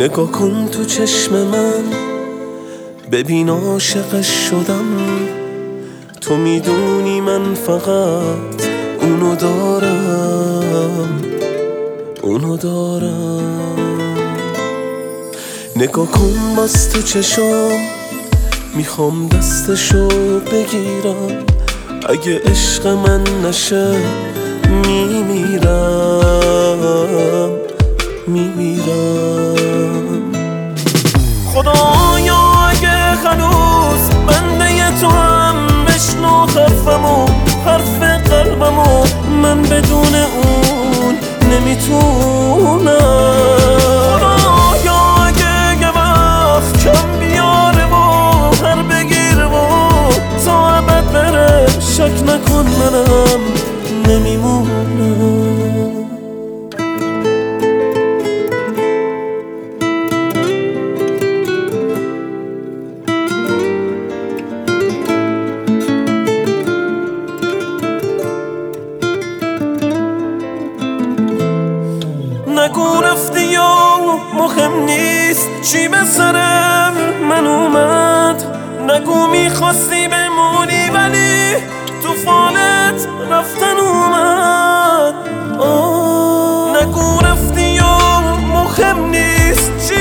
نگاه کن تو چشم من، ببین عاشقش شدم. تو میدونی من فقط اونو دارم، اونو دارم. نگاه کن باز تو چشام، میخوام دستشو بگیرم. اگه عشق من نشه میمیرم، میمیرم. خدایا اگه هنوز بنده تو هم بشنو حرفمو، حرف قلبمو. من بدون اون نمیتونم. خدایا اگه یه وقت کم بیاره و هر بگیره و تا ابد بره، شک نکن منم نمیمونم. نگو رفتی یا مهم نیست چی به سر من اومد. نگو میخواستی بمونی ولی تو فالت رفتن اومد. نگو رفتی یا مهم نیست چی